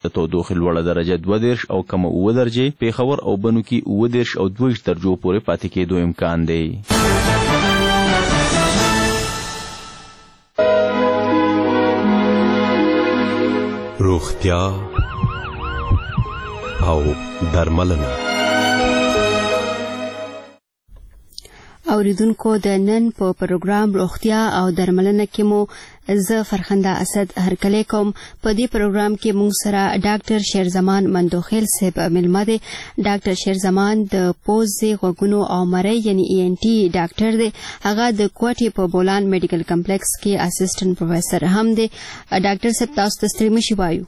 د تودوخې لوړه درجه 22 او کم 9 درجې، پیښور او بنو کې 29 او 22 درجو پورې پاتې کېدو امکان دی. روغتیا او درملنه. اوریدونکو د نن په پروګرام روغتیا او درملنه کې مو زه فرخنده اسد هرکلی کوم. په دې پروګرام کې موږ سره ډاکټر شیرزمان مندوخیل صاحب ملمه دی. ډاکټر شیرزمان د پوزې غوږونو او مرۍ یعنی ENT ډاکټر دی. هغه د کوټې په بولان میډیکل کمپلیکس کې اسسټنټ پروفیسور هم دی. ډاکټر صاحب تاسو ته ستړي مشي وایو.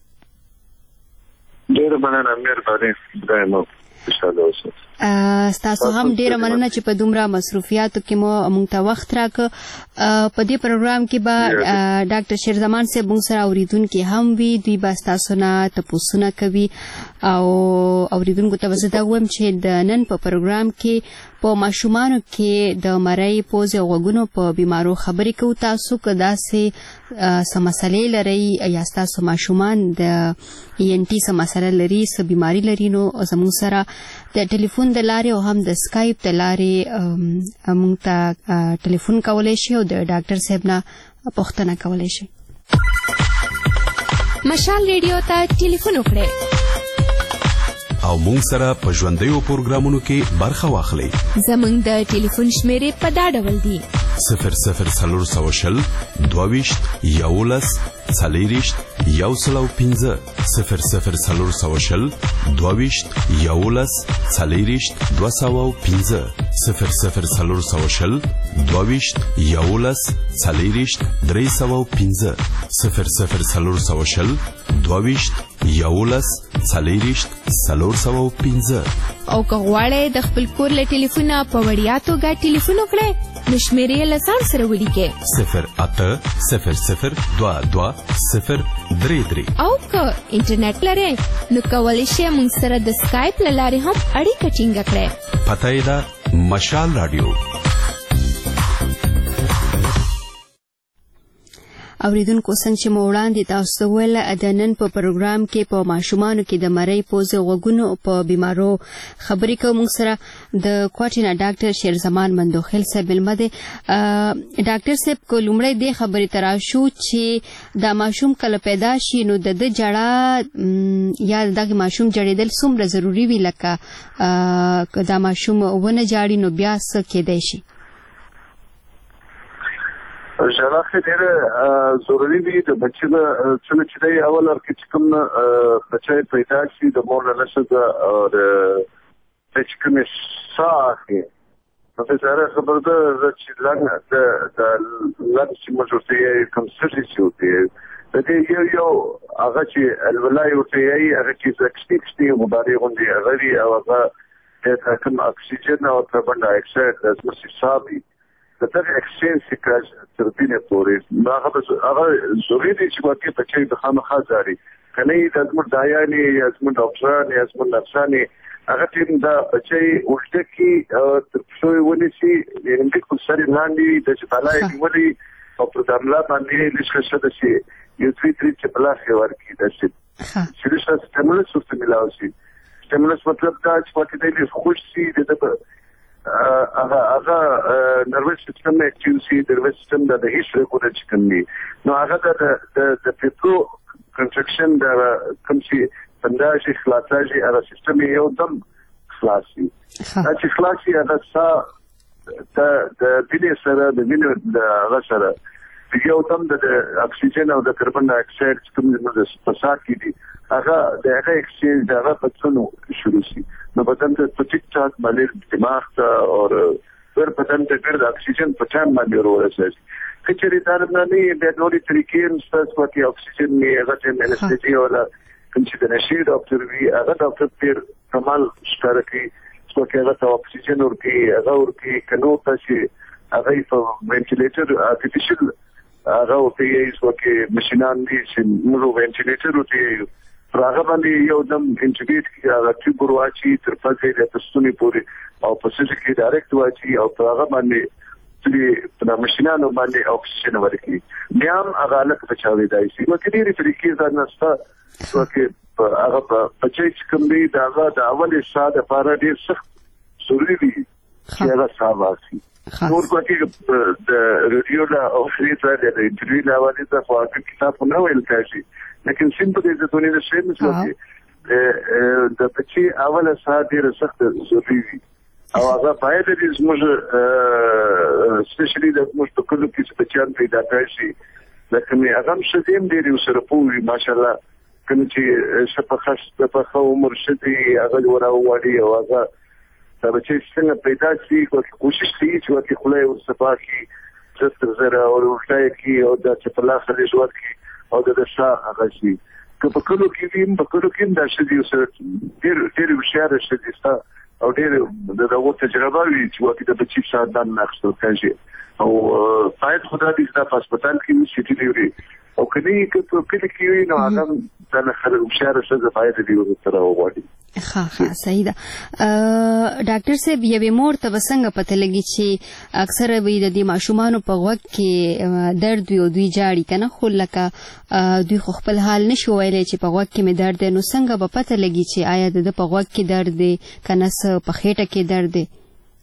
ډېر مننه، مهرباني دایمو خوشاله اوسئ. ستاسو هم ډیره مننه چې په دومره مصروفیاتو کې مو موږ ته وخت راکړ. په دې پروګرام کې به ډاکټر شیرزمان صاحب موږ سره اوریدونکي هم وي، دوی به ستاسو نه تپوسونه کوي او اوریدونکو ته به زه دا وایم چې د نن په پروګرام کې په ماشومانو کې د مرۍ، پوزې او غوږونو په بیمارو خبرې کوو. تاسو که داسې څه مسلې لرئ یا ستاسو ماشومان د ENT څه مسله لري، څه بیماري لري، نو زموږ سره د ټلیفون د لارې او هم د سکایپ د لارې موږ ته ټلیفون کولی شي او د ډاکټر صاحب نه پوښتنه کولی شي. مشال ریډیو ته ټلیفون وکړئ او مونږ سره په ژوندیو پروګرامونو کې برخه واخلئ. زموږ د ټلیفون شمیرې په دا ډول دي: 00 22 11 40 105 00 22 11 40 205 00 22 11 40 305 00 22 11 40 305. او که غواړئ د خپل کور له ټلیفونه په وړیا توګه ټلیفون وکړئ نو شمیرې یې له ځان سره ولیکئ 0800 22 033. او که انټرنیټ لرئ نو کولی شئ موږ سره د سکایپ له لارې هم اړیکه ټینګه کړئ. پته یې ده مشال رادیو. اوریدونکو څنګه چې مو وړاندې تاسو ویل د نن په پروګرام کې په ماشومانو کې د مرۍ، پوزې او غوږونو په بیمارو خبرې کوو. موږ سره د کوټې نه ډاکټر شیرزمان مندوخیل صاحب ملمه دی. ډاکټر صاحب که لومړی دې خبرې ته راشو چې دا ماشوم کله پیدا شي نو د ده جړه یا دغه ماشوم جړېدل څومره ضروري وي، لکه که دا ماشوم ونه جاړي نو بیا څه کیدای شي؟ ژړا خو ډېره ضروري وي. د بچي څنګه چې دی اول کې چې کوم بچی پیدا شي د مور نه نشده او د چې کومې ساه اخلي نو په ظاهره خبر ده چې لږ چې موږ ورته یې کوم سرجري چې ورته یې د دې یو هغه چې الولای ورته یې هغه چې اکسپیکسټي مبارې غوندې هغه وي او هغه د کوم اکسیجن او کاربن ډای اکساید د ځمکې ساه وي د دغه اکسچینج سیکاج تر دې پورې هغه ضروري دی چې واقعي بچی د خامخا ځاري کنه د زموږ دایانې یا زموږ ډاکټران یا زموږ نرسانې هغه ټیم دا بچی ورته کې تر څو ونیسي یعنې بالکل سر لاندې د چې بالا یې نیولي او پر دملا باندې لږ شته شي یو 3 چې بلاس یې ورکړي د چې چې سټیمولس ورته ملاوي شي. سټیمولس مطلب دا چې واقعي د خوش شي د هغه نروس سیستم اکټیو شي، د نروس سیستم د هیڅ رکوډ چې کوي نو هغه د پیپرو کنټراکشن د کوم چې بنداژي خلاصاژي هغه سیستم یو دم خلاصي چې خلاصي هغه د وینې سره د وینې د هغه سره یو دم د اکسیجن او د کاربن ډای اکساید چې کوم د پسات کې دي هغه د هغه اکسچینج د هغه پڅونو شروع شي نو بدن ته په ټیک ټاک باندې دماغ ته او ور بدن ته ګرځي اکسیجن په ټایم باندې ورسېږي. کچري دا نه د نوري طریقې مستس کوي اکسیجن نه هغه ته انستيزي او کوم چې د نشي ډاکټر وی هغه ډاکټر پیر کمال شکارکی څو کې هغه اکسیجن ورکی هغه ورکی کنو تاسو هغه په وینټیلیټر ارتفیشل هغه ورته یې څو کې ماشينان دي چې موږ وینټیلیټر ورته هغه باندې یو دم انټیبیټ کی هغه چې ګورواچی تر پځې د تستونی پورې او په سږي کې ډایرکټ واچي او هغه باندې د ماشینانو باندې اکسیجن ورکړي بیا هم هغه الک بچاوي دی چې نو کې ډېری طریقې ځان نسته چې هغه بچي چې کوم دی دا هغه د اولې ساده لپاره ډېر سخت ضروري دي چې هغه صاحب واسي نور کوټي د رادیو لا او فریټ د انټرویو لا ودی ته خو کتاب نه ویل کېږي لیکن سیمپل دې ته نه شي چې د بچي اوله ساده ډېر سخت ضروري دي او هغه باید دې زموږ سپیشلی د موږ په کلو کې چې بچیان پیدا کړي لکه مې هغه هم شدیم ډېر سره پوي ماشاءالله کوم چې شپخص د په عمر شدي هغه وراوړي او هغه د بچي څنګه پیدا شي کوشش کوي چې وکړي خلای او صفا کی څه زره او ورته کی او د چپلا خلې جوړ کی او د شا هغه شي که په کلو کې د شدي سره ډېر هوښیار شدي او ډېر دغه تجربه وی چې وکړي د بچي ساتنه ناخستل کېږي او باید خدای دې د هسپتال کې سيټي لري او کله کې نو هغه د خلک هوښیار شته باید دې ورته وغواړي ها صحیح ده ډاکټر صاحب یوه مور ته څنګه پته لګي چې اکثر وی د دې ماشومان په وخت کې درد وي او دوی جاړي کنه خو لکه دوی خپل حال نشو ویلې چې په وخت کې مې درد نو څنګه به پته لګي چې آیا د په وخت کې درد دی کنه څه په خېټه کې درد دی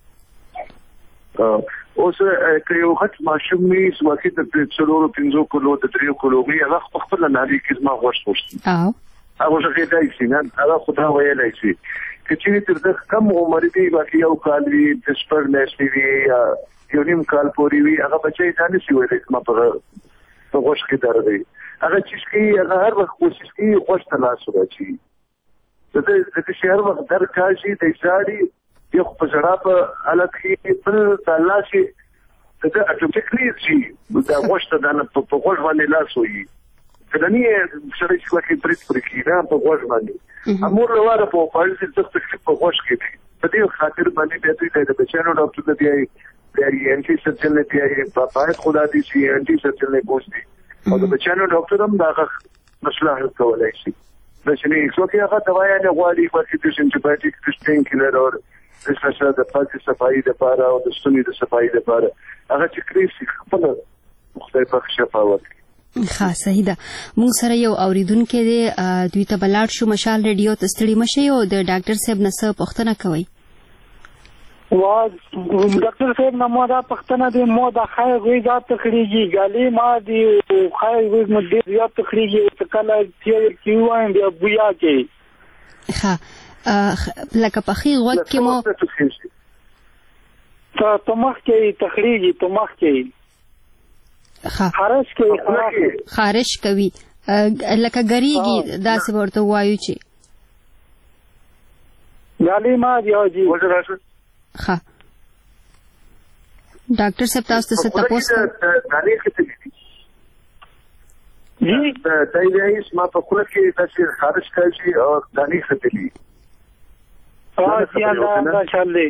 اوس که یو خط ماشوم می سواکې د 4-5 کلو د 3 کلو می هغه خپل ناري کې ما غوښتل او هغه څنګه دای شي نه هغه خدای ویلای شي چې تر د کم عمر دی باقي یو کال وی د سپر نشي وی یو نیم کال پورې وی هغه بچي ځان شي ویل چې ما په غوښ کې درد دی هغه چې هغه هر وخت کوشش کوي غوښ ته لاس ورچی د شهر وخت در کاشي د ځاړي یو په جړه په الګ کې په تلاشي د اټومیکلی شي د غوښ ته د په غوښ باندې لاس وي کله نه سره چې وکړي پرې نه په غوښ باندې امور لواره په پاړل چې تخصص په غوښ کې په دې خاطر باندې به دوی د بچانو ډاکټر ته دی انټي سرجن نه دی په پای خدا دې شي انټي سرجن نه پوښتني او د بچانو ډاکټر هم دا مسله حل کولای شي د شنې څوک هغه دوايا نه غواړي چې د انټيبایوټیک تشتین کلر او د څه د پاتې صفایي لپاره او د ستوني د صفایي لپاره هغه چې کریسي خپل مختلفه شفاوت ښه صحیح ده موږ سره یو اوریدونکو دی دوی ته بلاړ شو مشال ریډیو ته ستړي مشي او د ډاکټر صاحب نه څه پوښتنه کوي ډاکټر صاحب نه مو دا پښتنه دی مو دا خای وی ذات تخریجی غالي ما دی خای وی مدې زیات تخریجی کله چې کیوان دی بویا کې ها لکه په خي وخت کې مو ته مخ کې تخریجی ته مخ کې خارش کې خارش کوي لکه ګریږي داسې ورته وایو چې غالي ما دی او جی ها ډاکټر صاحب تاسو ته تاسو غالي کې جی دا یې ما په خپل کې تاسو خارش کوي او غالي ختلی دا چاله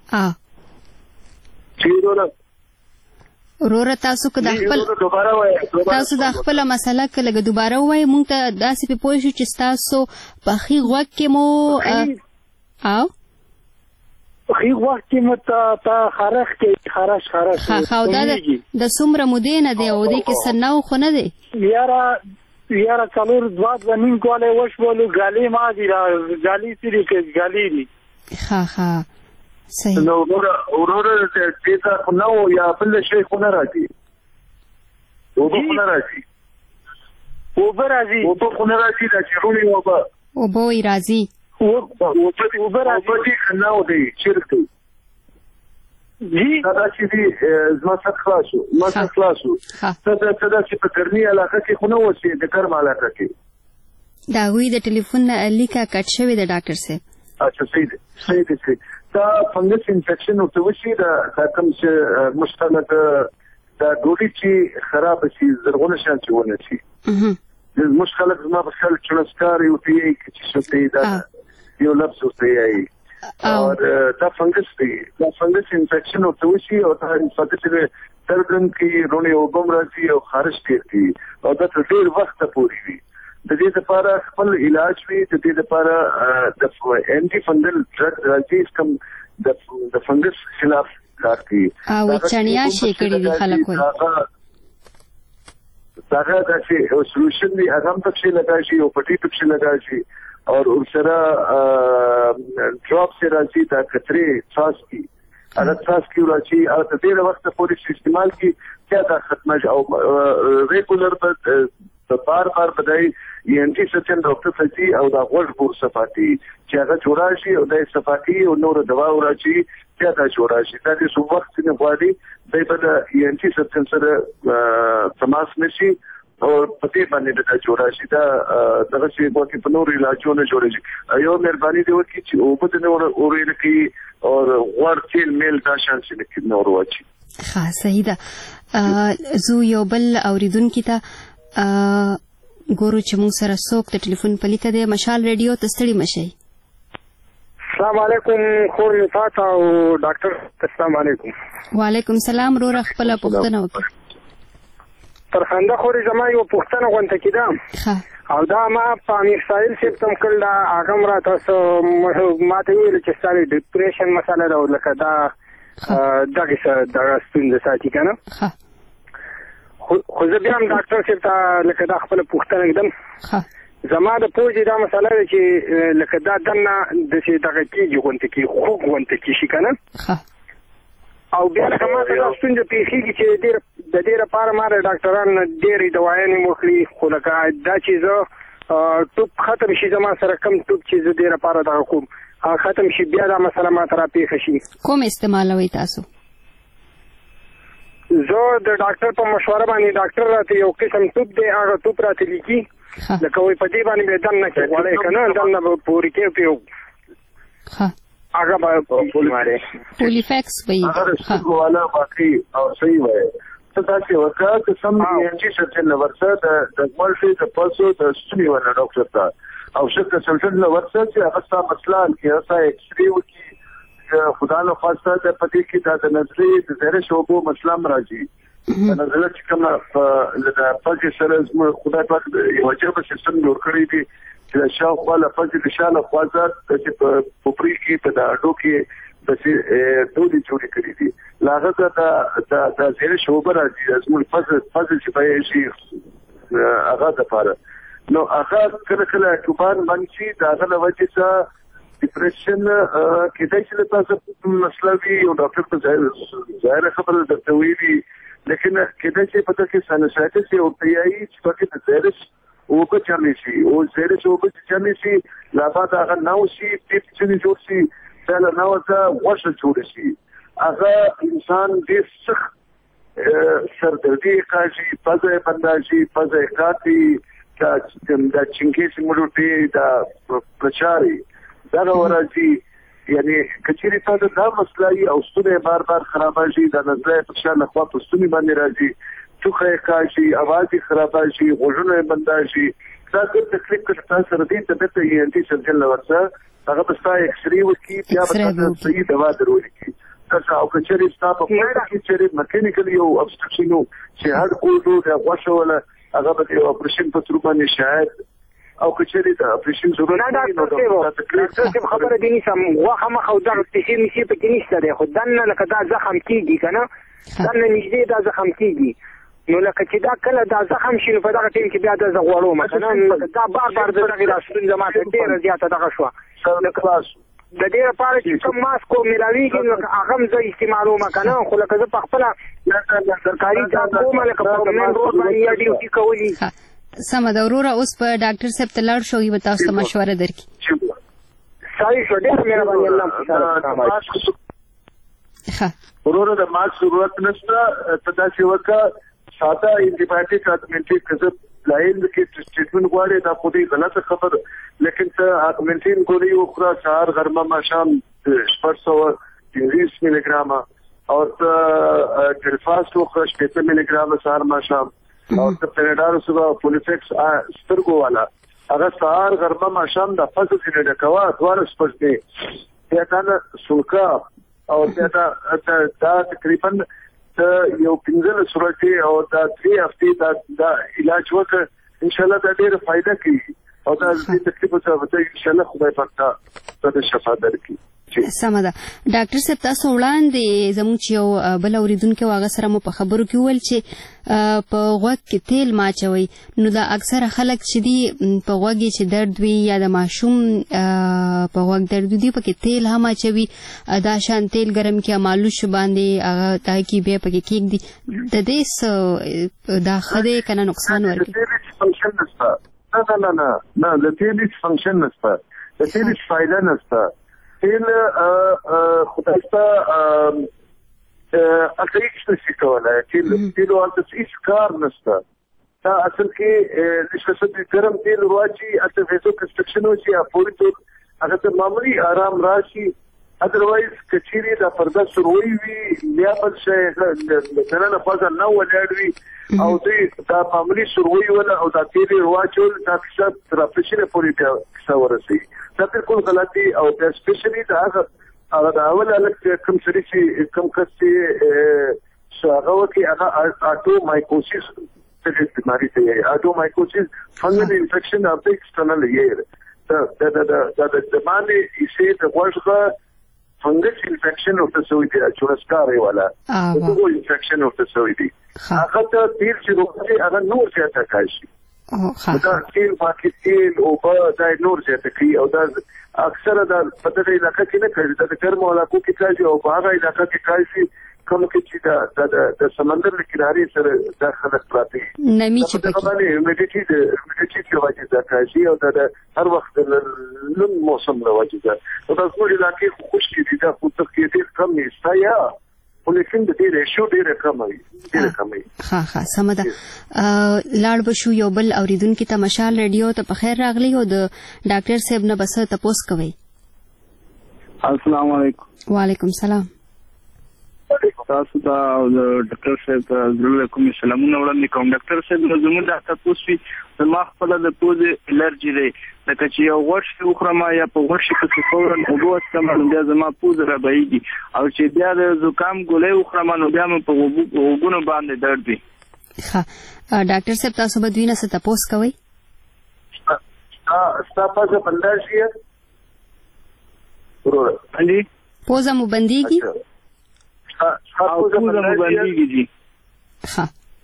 چیرونه ورور تاسو که د خپل مسله کله دوباره وای مونږ ته داسې په پوه شو چې تاسو په خي وخت کې مو او خي وخت کې مو ته خارش خا دا د څومره مودې نه دی او دې کې سناو خو نه دی یاره څلور دوات ونیم کوله وشولو غالي ما دی غالي سری کې غالي دی ها صحیح نو ورور دې ته نو یا بل شي خو نه راځي او به راځي دا چیرونی او به راځي او به راځي نو دی چیرته جی دا چې دې زما څخه خلاصو څه چې په ګرمي علاقه کې خو نه وسی د ګرم علاقه کې دا وی د ټلیفون لیکه کټ شوی د ډاکټر صاحب اچھا صحیح دی دا فنګس انفیکشن او توشي دا کوم چې مشتمل دا ګوډي چې خراب شي زرغونه شان چونه شي د مشکل زما په خل چونسکار یو تی چې شته دا یو لفظ وسیای او دا فنګس انفیکشن او توشي او دا انفیکشن ترګن کې رونی او بم راځي او خارج کوي او دا ډېر وخت پورې وي د دې لپاره خپل علاج وی د دې لپاره د انټي فنګل ډرګ راځي کوم د فنګس خلاف کار کوي او چنیا شي کړي دي خلک وایي داغه چې سولوشن دی هغه هم پکې لگا شي او پټي پکې لگا شي اور سره ډراپ سره راځي دا کتري ساس کی هغه ساس کی راځي او د دې وخت پورې استعمال کی کیا دا ختمه او ریګولر بار بدای انټي سچن ډاکټر فزي او دا غوړ پور صفاتي چې هغه جوړا شي او د صفاتي او نور دوا ورچی کیا دا جوړا شي دا د سو وخت نه غواړي د انټي سچن سره تماس نشي او پتی باندې دا جوړا شي دا دغه شی په کې په نور علاجونه جوړیږي یو مهرباني دی وکړي چې او په نور اورل کې او ورتل میل دا شان چې نور واچي ښه صحیح ده زو یو بل اوریدونکو ته ګورو چې موږ سره څوک د ټلیفون په لیکه دی مشال ریډیو ته ستړي مشئ. السلام علیکم خور مفات او ډاکټر السلام علیکم. وعلیکم السلام روره خپل پوښتنه وکړه. تر خنده خوري زما یو پوښتنه غونډه کیده او دا ما په امیر سایل سیستم کړل دا هغه را تاسو ما ته ویل چې ستاسو ډیپریشن مسله دا لکه دا دغه ستونزه ساتي کنه خو زه بیا هم ډاکټر صاحب ته لکه دا خپل پوښتنه کړم زما د پوجي دا مسله ده چې لکه دا دنه د چې دغه کېږي غونډه کې خوږ غونډه کې شي کنه او بیا لکه ما ته دا ستونزه پیښیږي چې د دې لپاره ما د ډاکټرانو ډېرې دوايانې وکړي خو لکه دا چې زه ټوپ ختم شي زما سره کم ټوپ چې زه دې لپاره دغه کوم ختم شي بیا دا مسله ما ته راپېښه شي. کوم استعمالوئ تاسو؟ زه د ډاکټر په مشوره باندې ډاکټر راته یو قسم ټوپ دی هغه ټوپ راته لیکي لکه وایي په دې باندې به دننه کې غواړی که نه دننه به پورې کې په یو هغه به پولیفیکس وایي هغه سترګو والا باقي او صحیح وایي ته داسې وکړه که سم انټي سرجن نه ورسه د مالټي د پلسو د ستوني والا ډاکټر ته او ښه کنسلټنټ نه ورسه چې هغه ستا مسله حل کړي هغه ستا ایکسرې وکړي خدا له خواسته د پدې کې دا د نظري د زهره شوبو مسله راځي د نظر چې کوم د پاکي سره خدای پاک یو عجیب سیستم جوړ کړی دی چې شاوخوا له پاکي د شاله خوازه چې په پوپری کې په داډو کې د دوی جوړ کړی دي لاغه د زهره شوبو راځي زموږ فاز چې به شي هغه د پاره نو هغه کله کوبان منشي دا غل وجه څه ډیپریشن کېدای شي تاسو مسله وی او ډاکټر ته ظاهر خبره درته ویلي لیکن کېدای شي په تاسو سانسایټس یو پیایي چې پکې د زیرش او په چمې شي او زیرش او په چمې شي لا بعد هغه نو شي چې جوړ شي دا نو ځا وښه جوړ شي هغه انسان دې سخت سردردي کاږي پزې بنداشي پزې کاټي دا چنګې سیمړوټي دا پرچاري دا ورځي یعنی کچېری تاسو دا مسلې او ستونه بار خرابېږي دا نظر په شان خوا په ستوني باندې راځي ټوخه کاشي आवाज خرابېږي غوږونه بنداشي دا څه تکلیف کې تاسو سره دې ته د انټي سرجن لورسه هغه په ستای ایکسرې وکي بیا به تاسو صحیح دوا درول کی تاسو او کچېری تاسو په کې چې میکانیکل یو ابستراکشن چې هر کوډو دا غوښوله هغه به یو اپریشن په تر باندې شاید او کچېری دا اپریشن ضرورت نه نو دا تکلیف خبره دي نسم واخه مخ او دا تشي مشي په کې نشته دی خو دنه لکه دا زخم کیږي کنه دنه نږدې دا زخم کیږي نو لکه چې دا کله دا زخم شي په دغه ټیم کې بیا د زغوړو مثلا دا بار دغه راشدون زمات ډیره زیاته دغه شو د کلاس د دې لپاره چې کوم ماسکو ملاویږي نو هغه زه استعمالو مکنه خو لکه زه په خپل سرکاري ځای کوم لکه په من روډ باندې ډیوټي کوي سمه ده وروره اوس په ډاکټر صاحب ته لاړ شو به تاسو ته مشوره درکړي صحیح شو ډېر مهرباني الله وروره د ماسک ضرورت نشته ته داسې وکړه ساده انټي بایوټیک کزه لاین کې ټریټمنټ غواړي دا خو دې غلطه خبر لیکن ته اګمنټین ګولې وخوره سهار غرمه ماښام 430 ملي ګرام او ټلفاست وخوره 60 ملي ګرام سهار ماښام او ته پنډار صبح پولیفیکس سترګو والا هغه سهار غرمه ماښام د فصل کې نه کوا دوار سپږې یا کنه سوکا او دا تقریبا یو پنځه صورتي او دا 3 هفته دا علاج وکړ ان شاء الله دا ډېر فائدہ کوي او دا دې تکلیف څخه ان شاء الله خدای پاک ته شفا درکړي. سمه ده. ډاکټر صاحب تاسو وړاندې زموږ چې یو بل اوریدونکو هغه سره مو په خبرو کې ویل چې په غوږ کې تیل ماچوي، نو دا اکثره خلک چې دي په غوږ چې درد وي یا د ماشوم په غوږ درد وي پکې تیل هم اچوي، دا شان تیل ګرم کې مالوش باندې هغه تاکي به پکې کېږدي، د دې دا خدای کنه نقصان ورکړي؟ نه د تیل هیڅ فنکشن نشته، د تیل هیڅ فایده نشته. تیل خدای ته اکریش نشي کولای، تیل ورته هیڅ کار نشته. دا اصل کې نشته ګرم تیل واچي اته ویزو کنسټرکشن وشي پوری ټول هغه ته معمولی آرام راشي. ادروایز کچيري دا پرده سروي وي بیا بل شي مثلا فاز نه ولاړوي او دې دا معمولی سروي ولا او دا تیل واچول دا څه ترافیشن پوری څه ورسي. دا بالکل غلطي او سپیشلی دا هغه دا اول الک کوم سری چې کوم کسي هغه وکي هغه اټو مایکوسیس څه بیماری ته اټو مایکوسیس فنګل انفیکشن اف د ایکسټرنل ایئر دا د باندې یې د غوښه فنګل انفیکشن او څه وي چې چورسکاري والا دغه انفیکشن او څه وي هغه ته تیر چې روغتي هغه نور څه تکاشي دا تیل باقي تیل او دا نور څه کوي او دا اکثره دا په دې علاقې کې نه کوي، دا ګرم علاقو کې کوي او په هغه علاقې کې کوي کوم کې چې د سمندر له کنارې سره دا خلک پراته نمی چې په باندې هیومیډیټي د وجه دا کوي او دا هر وخت د موسم له وجه دا او دا ټول علاقې خشکې دي دا خو څه کې ډېر کم نشته یا ولیکن د دې ریشو ډېر کم وي. ها سمه ده. لاړ بشو یو بل اوریدونکو ته مشال ریډیو ته په خیر راغلی او د ډاکټر صاحب نه بس تاسو کوي. السلام علیکم. وعلیکم السلام. تاسو ته ډاکټر صاحب ته کوم سلامونه وړاندې کوم. ډاکټر صاحب زموږ د تاسو ما خپل د پوزې الرجی دی، لکه چې یو غوښه وخورم یا په غوښه کې فورن اوبه استعمال بیا زما پوزه را بهيږي او چې بیا د زکام ګولۍ وخورم نو بیا مې په وګونو باندې درد وي. ښه ډاکټر صاحب تاسو به دوی نه څه تاسو کوي؟ تاسو بندر شي ورور اني پوزه مو بنديږي؟ پوزه مو بنديږي جی. ښه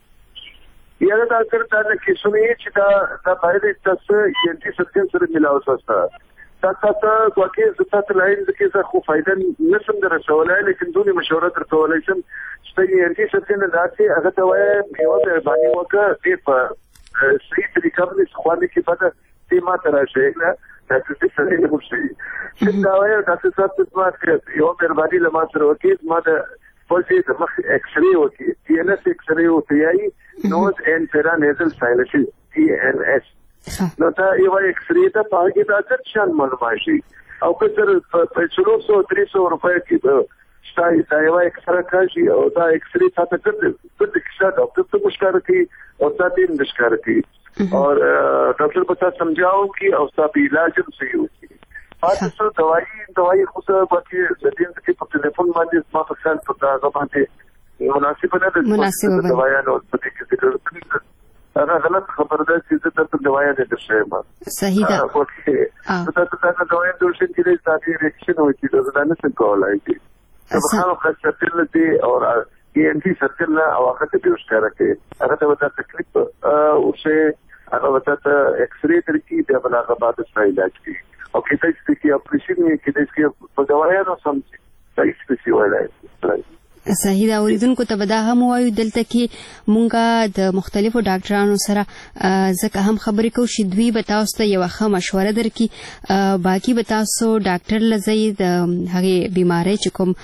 یا دا کرتا نه کې سمې چې دا باید تاسو انټي سبسټنس سره ملاو وسه تاسو واقعي ستاسو لاین د کې خو فائدہ نشم درسولای، لیکن دونی مشوره درکولای شم چې انټي سبسټنس راځي هغه ته وایي میوه باندې وکړه دې په صحیح طریقه باندې خوانه کې پته دې ما تراشه نه تاسو دې سره نه وشي چې دا وایي تاسو تاسو چې یو مهرباني لمه سره وکړئ ما د پولیس د مخ ایکس ری وکړي ټي ان اس ایکس ری او ټي آی نوز اینڈ پیرانیزل سایلسیس ټي ان اس نو دا یو ایکس ری ته پاګه دا څه شان معلومات شي او کتر په 300 روپے کې شای دا یو ایکس را کاشي او دا ایکس ری ته کړه د کیسه ډاکټر ته مشکل کوي او تاسو یې مشکل کوي اور ډاکټر بتا سمجھاؤ کہ او تاسو علاج صحیح وکړي. تاسو دوايي خو څه باقي د دې کې په ټلیفون باندې ما په خیال په دا باندې مناسب نه ده دوايي نو په دې کې څه هغه غلط خبر ده چې تاسو دوايي نه درشئ. صحیح ده. تاسو دا دوايي درشئ چې تاسو ریاکشن وکړي دا نه څه کولای شي. خو خاصه دې او انټي سرکل او هغه ته یو ښکارا کې هغه ته وتا تکلیف او څه هغه وتا ایکس ری ترکی د بلاغه بعد سره علاج کوي او کله چې اپریشن یې کې د دې په دوايانو سم صحیح سپیسی وایي. صحیح دا اوریدونکو ته به دا هم وایو دلته کې مونږه د مختلفو ډاکټرانو سره ځکه هم خبرې کوو چې دوی به تاسو ته یو ښه مشوره درکړي، باقي به تاسو ډاکټر لزی د هغې بیماری چې کوم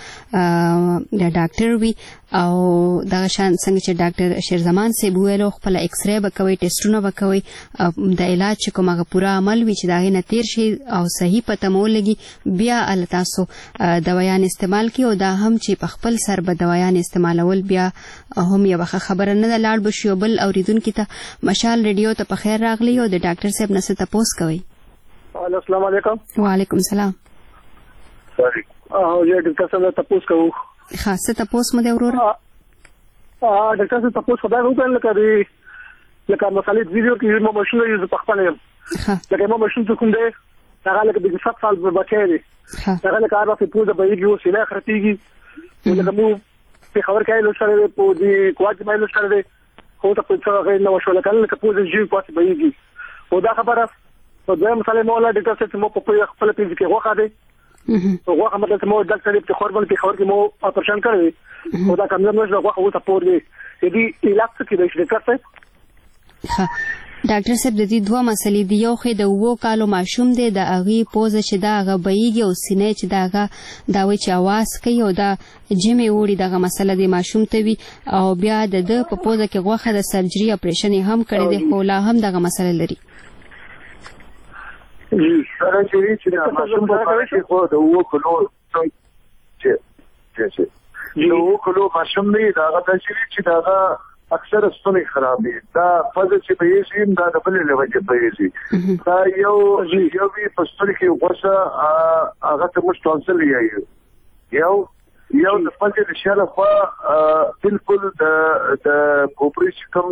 د ډاکټر وي او دغه شان څنګه چې ډاکټر شیرزمان صاحب ویلو خپل ایکس ری به کوي، ټیسټونه به کوي، د علاج چې کوم هغه پوره عمل وي چې د هغې نه تیر شي او صحیح پته مو ولګي بیا هله تاسو دوایان استعمال کړي او دا هم چې په خپل سر به دوایان استعمالول بیا هم یو خبره نه ده. لاړ به شو بل اوریدونکو ته مشال ریډیو ته په خیر راغلی او د ډاکټر صاحب نه څه تپوس کوي. السلام علیکم. وعلیکم السلام. ډاکټر صاحب تپوس کوو. خاصه تپوس مده ورور ډاکټر صاحب تپوس خدای وکړل لکه مسالې ویډیو کې مو ماشين یوز په خپل لکه مو ماشين څه کوم دی هغه لکه د 7 سال بچی دی هغه لکه هر وخت پوزه بهیږي او سینه خرطیږي لکه مو په خبر کې له سره په دې کوټ مې له سره دی خو ته په څه غیر نو شو لکه پوزه جیو پاتې بهیږي او دا خبره په دې مثلا مولا ډاکټر صاحب مو په خپل پیځ کې غوښه دی او غوښه مطلب مو ډاکټر صاحب په خبر کې مو اپریشن کړی او دا کمزور نشو غوښه او سپور دی دې علاج څه کې دی ډاکټر صاحب ډاکټر صاحب د دې دوه مسلې دی یو خې د 2 کالو ماشوم دی د اغي پوزه چې دا غبېږي او سینې چې دا وی چې आवाज کوي او دا جمع وړي دغه مسله دی ماشوم ته وی او بیا د په پوزه کې غوښه د سرجري اپریشن هم کړی دی خو لا هم دغه مسله لري سره چې ماشوم په اړه کې خو د 2 کلو چې د 2 کلو ماشوم دی دا چې دا اکثر ستوني خرابې دا فزه چې به یې دا د بل له وجه به یې دا یو وی پستل کې وسه هغه ته مش تونسل یو د فزه د شاله خو بالکل د کوپریش کوم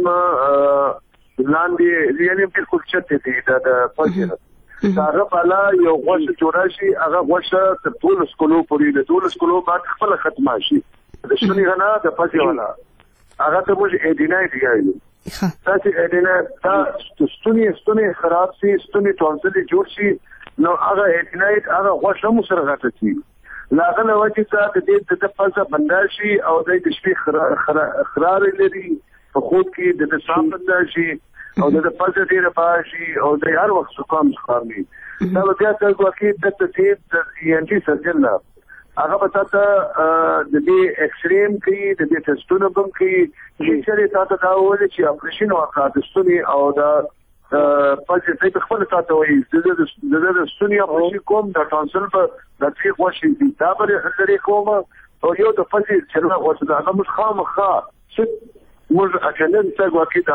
لاندې یعنی بالکل چته دي د فزه هغه بالا یو غوښه جوړه شي هغه غوښه د ټول سکولو پورې د ټول سکولو بعد خپل ختمه شي د شونی غنا د فزه ولا هغه ته موږ اډینای دیایو تاسو اډینای دا ستوني خراب شي ستوني ټونسل جوړ شي نو هغه اډینای هغه غوښه مو سره غټه شي لاغه نو چې د دې د پزه بندر شي او د شپې خرار لري په خود کې د صاحب بندر شي او د پزه ډیره پاشي او د هر وخت څوکم ښکاري دا بیا څنګه کې د دې انټي سرجن هغه به تاسو د دې ایکسریم کې د دې ټیسټونو کوم کې چې تاسو دا وایي چې اپریشن وکړه د ستوني او د پځې په خپل تاسو وایي د ستوني اپریشن کوم د ټانسل په د تری خوشي دي دا به لري کوم او یو د پځې چې نو وڅ دا موږ خامخا چې موږ اجنن څنګه کې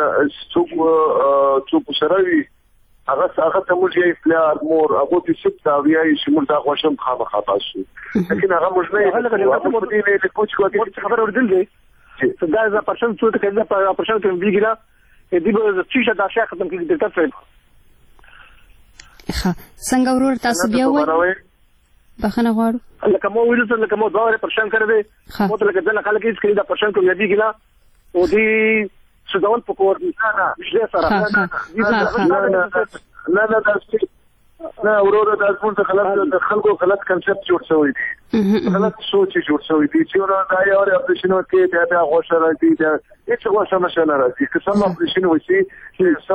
دا څوک سره هغه ته موږ یې پلار مور هغه د شپ دا ویایي چې موږ دا غوښم خامخا تاسو لیکن هغه موږ نه هغه په دې نه کوچ کوي خبر اوردل دی چې دا ز پرشن څو ته کله په پرشن کې ویګلا دې به چې دا شي ختم کړي د تاسو ښه څنګه ورور تاسو بیا وایي بخنه غواړو لکه مو ویل څه لکه مو دا ور پرشن کړی دی مو ته لکه ځنه خلک هیڅ کړي دا پرشن کوي دیګلا او دې سوداول په کور نه مشله سره نه دا اورور د ازمون ته خلکو غلط کنسپټ جوړ شوی دی غلط سوچ جوړ شوی دی چې ورته دا یو اپریشن کې بیا غوښه راځي دا هیڅ غوښه نشي راځي که سم اپریشن وشي چې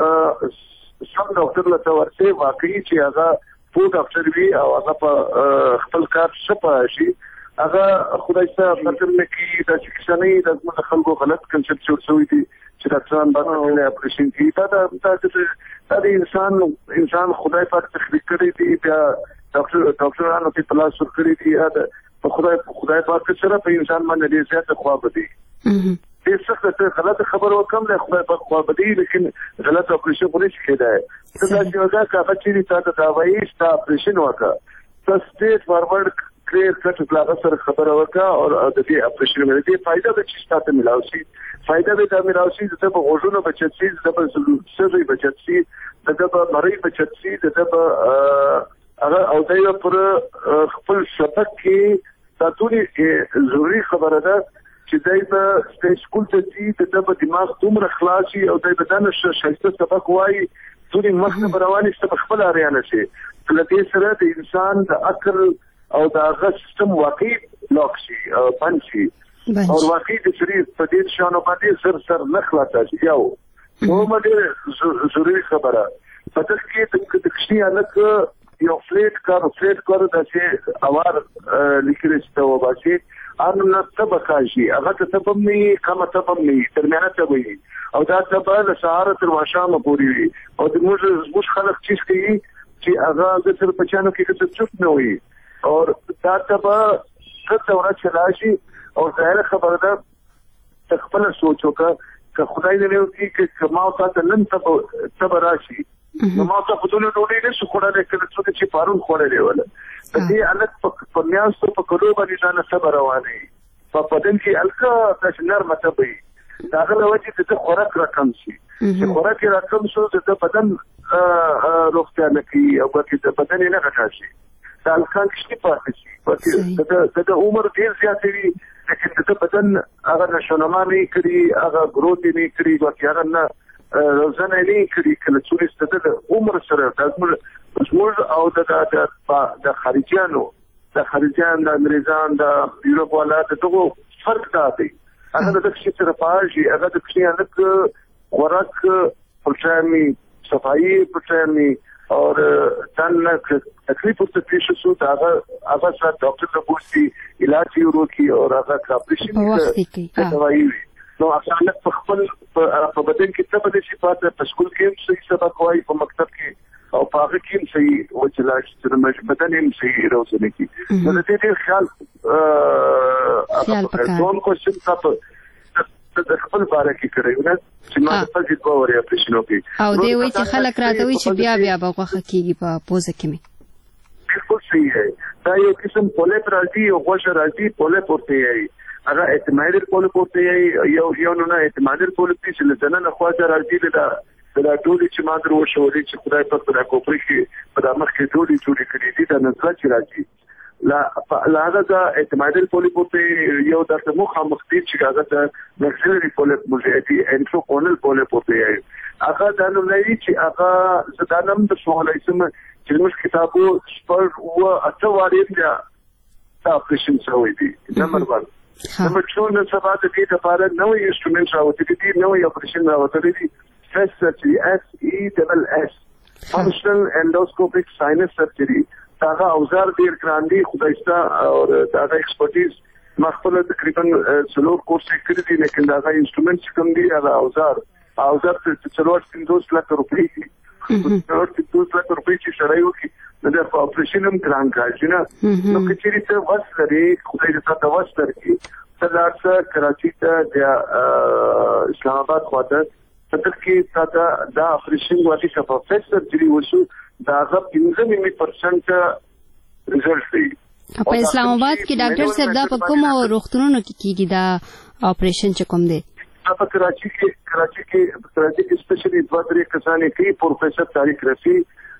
سم ډاکټر له ورته واقعي چې هغه فو ډاکټر وی او هغه په خپل کار شپه شي هغه خدای ته فکر نکي دا چې څنګه د موږ خلکو غلط کنسپټ جوړ شوی دی چې ډاکټران باندې اپریشن کوي دا انسان خدای پاک تخلیق کړی دی بیا ډاکټرانو په پلاس ور کړی دی دا خدای پاک سره په انسان باندې ډیر زیات خواب دی دې څه غلط خبر وکم له خدای پاک خواب دی لیکن غلط اپریشن ونه شي کېدای څه دا چې هغه کاغذ چې تاسو دا وایي چې اپریشن وکړه تاسو سټیټ فارورډ کلیئر کټ بلاغه سره خبره وکړه او د دې اپریشن مې دې فائدہ به چې تاسو ملاوي فائدہ به دا ملاوي د په غوښونو بچت شي د په سړي بچت شي د په مری بچت شي د په هغه او دایو پر خپل شبک کې تاسو لري ضروري خبره ده چې دای په سکول ته چې د په دماغ دومره خلاصي او دای په دانه شایسته سبق وایي ټول مخنه رواني ست خپل اړیانه شي لکه سره د انسان د عقل او دا غږ سیستم واقعي لاک شي بند شي او واقعي د شریف په دې شانو باندې سر نه خلاصي یو نو مده ضروري خبره پدې کې د کشي الک یو فلیټ کار د چې اوار لیکل شته و باسي ان نه طبقه شي هغه ته سبب نه کومه سبب نه ترمنه ته وي او دا سبب د سهار تر ماښام پورې وي او د موږ خلک چیز کوي چې هغه د تر پچانو کې څه چوپ نه وي اور دا تبا څه ورځ چلاشي او ظاهر خبره ده خپل سوچو که خدای دې له کې کما او تاسو نن تب راشي نو ما ته په ټولو ډوډۍ نه شو خوړل کله چې پارون خوړلې ولا د دې الګ په میاستو په کلو باندې ځان صبر رواني په بدن کې الکا د نرمه تبي دا غل وجه د خوراک رقم شي چې خوراک رقم شو د بدن روغتیا نه کوي او د بدن نه غټا شي دا الکان کشتي پاتې شي د عمر ډیر زیات وي چې د بدن هغه نشونما نه کوي هغه گروث نه کوي هغه نه روزانه نه کوي کله چې د عمر سره د زموږ او د خارجيانو د انګريزان د یورپ والا دغه فرق دی هغه د شي سره پاجي هغه د شي هغه خوراک پرچامي صفائی پرچامي اور تن تکلیف ورته پیښ شو دا هغه سره ډاکټر ته پوښتنه علاج یې وکړي او هغه کاپریشن کې دوايي نو اصلا په خپل په بدن کې څه بده شي په سکول کې صحیح سبق وایي په مکتب کې او په هغه کې صحیح وچلاش چې بدن هم صحیح روزنه کې نو د دې خیال ټول کوشش تاسو د خپل باره کې کړی نه چې ما په دې کووري اپریشن وکړي او دی وی چې خلک راته وی چې بیا به غوخه کیږي په پوزه کې می بالکل صحیح ہے دا یو قسم پولیپ راځي او غوښه راځي پولیپ ورته یي هغه اعتمادي پولیپ ورته یي یو نه اعتمادي پولیپ چې لدنه نه خواجه راځي دا ټول چې ما درو شوړي چې خدای په تر کوپري کې په مخ کې ټولي کړي دي دا نزله چې راځي لا هغه اعتمادي پولیپ ورته یو درته مخه مختلف چې هغه د مکسلري پولیپ مولتي انټروکونل پولیپ ورته یي هغه د نوم لري چې هغه زدانم د شوهلایسم چې موږ کتابو سپر او اتواریم دا اپریشن شوی دی نمبر 1 نمبر 2 نن سبا د دې لپاره نوې انسټرومنټ راوځي دي نوې اپریشن راوځي دي فاست سرجري SESS فانکشنل اندوسکوپیک ساینس سرجري دا اوزار ډیر ګراندي خدایستا او دا ایکسپرټیز مخفل تقریبا څلور کورس کړی دي لیکن دا انسټرومنټ کوم دي دا اوزار ته څلور 5 لک روپۍ دي څلور 5 لک روپۍ چې شړای وکي د اپریشن هم ګران کاږي نه نو کچېری ته وس لري خدای دې تاسو وس درکړي تلارسه کراچي ته د اسلام آباد خواته تدک کې دا اپریشن واټي شفافیت سرجري وشو دا غو 15% ریزلټ دی په اسلام آباد کې ډاکټر صاحب دا په کومو روغتونونو کې کیږي دا اپریشن چې کوم دی په کراچي کې سپیشلی دوه درې کسانې کوي پروفیسر طارق رفیع